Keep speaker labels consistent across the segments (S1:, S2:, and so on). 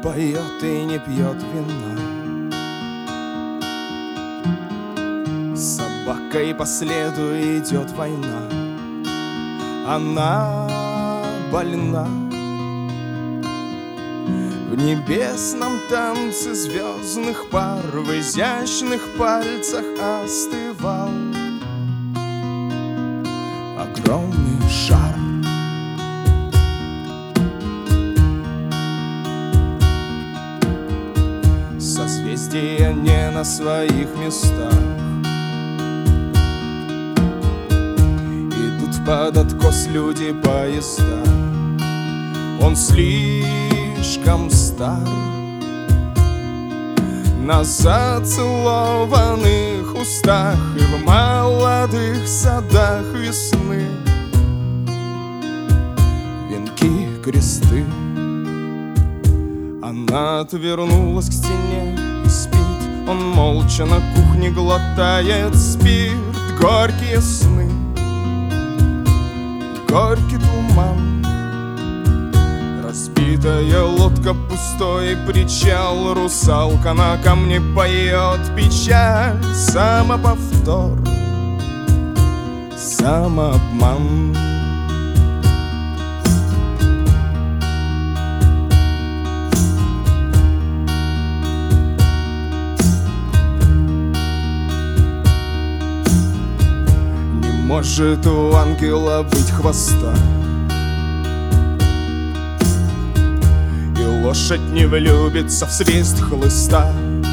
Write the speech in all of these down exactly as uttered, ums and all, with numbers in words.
S1: поет и не пьет вина. С собакой по следу идет война. Она больна. В небесном танце звездных пар в изящных пальцах остывал огромный шар. Созвездия не на своих местах, идут под откос люди поезда. Он слишком стар на зацелованных устах и в молодых садах весны венки, кресты. Она отвернулась к стене и спит. Он молча на кухне глотает спирт. Горькие сны, горький туман. Разбитая лодка, пустой причал. Русалка на камне поет печаль. Самоповтор, самообман. Не может у ангела быть хвоста, лошадь не влюбится в свист хлыста.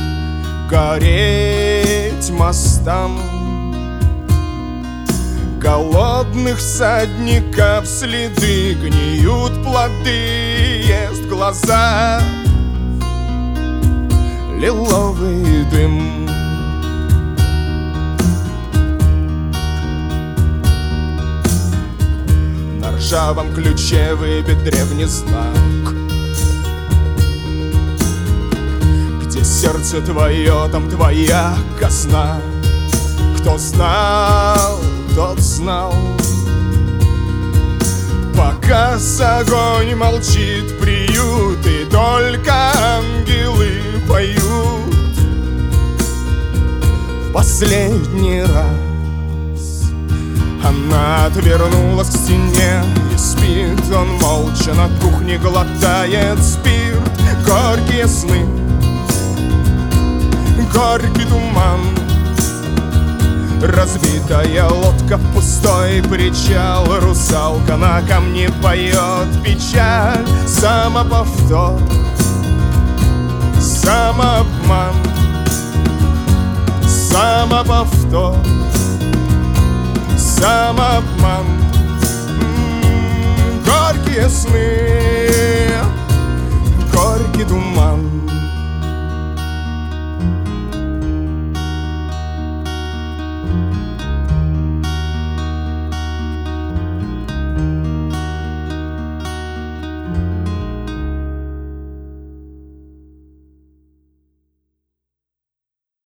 S1: Гореть мостам голодных всадников следы. Гниют плоды, ест глаза лиловый дым. На ржавом ключе выбит древний знак. Сердце твое, там твоя казна. Кто знал, тот знал. Пока огонь молчит, приют, и только ангелы поют в последний раз. Она отвернулась к стене и спит. Он молча на кухне глотает спирт. Горькие сны, горький туман. Разбитая лодка, пустой причал. Русалка на камне поет печаль. Самоповтор, самообман. Самоповтор, самообман. М-м, горькие сны,